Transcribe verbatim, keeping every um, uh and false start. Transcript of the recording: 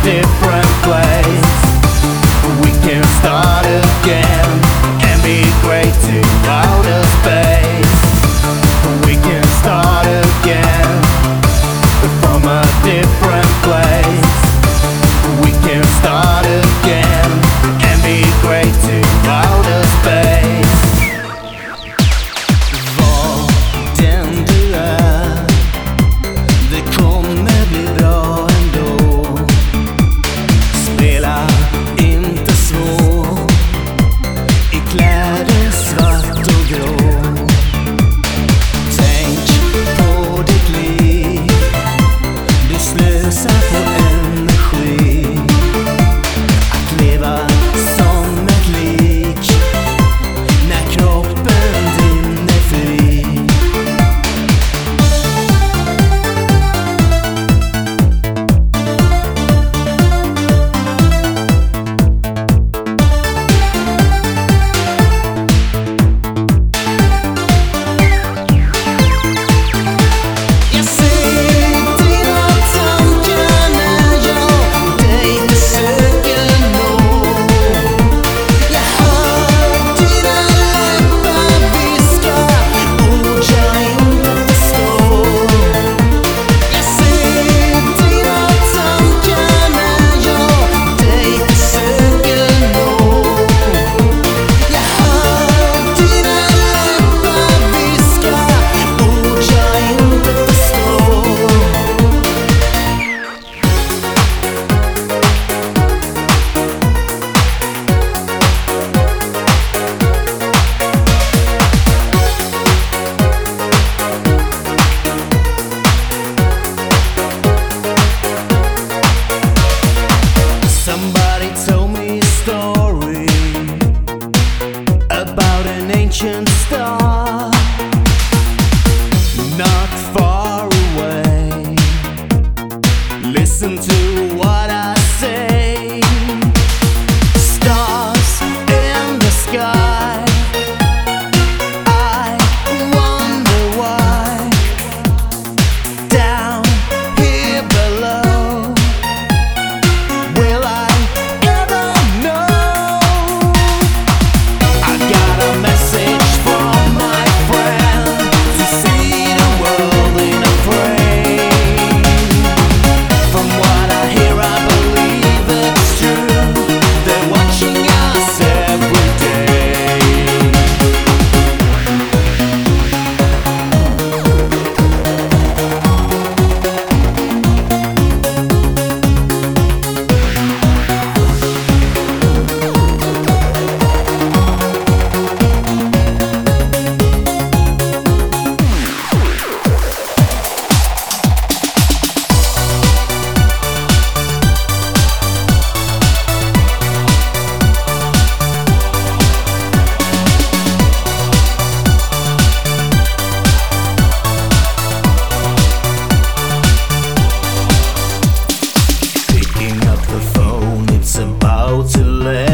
different place. We can start again and migrate to outer space. We can start again from a different place. We can start again and migrate to outer space. Vad händer är, det kommer bli bra ändå. Spela inte svår i kläder svart och grå. Tänk på ditt liv, du slösar på energi. Att leva som ett lik när kroppen din är fri. Jag ser dina tankar när jag dig försöker nå. Jag hör dina läppar viska ord jag inte förstår. Jag ser dina tankar när jag dig försöker nå. Jag hör dina läppar viska ord jag inte förstår. Somebody told me a story about an ancient star not far away. Listen to what I say. Stars in the sky, I wonder why. Down here below, will I ever know? I got a message from my friend to see the world in a frame. From what I hear, I believe it's true. They're watching us every day. Picking up the phone, it's about to let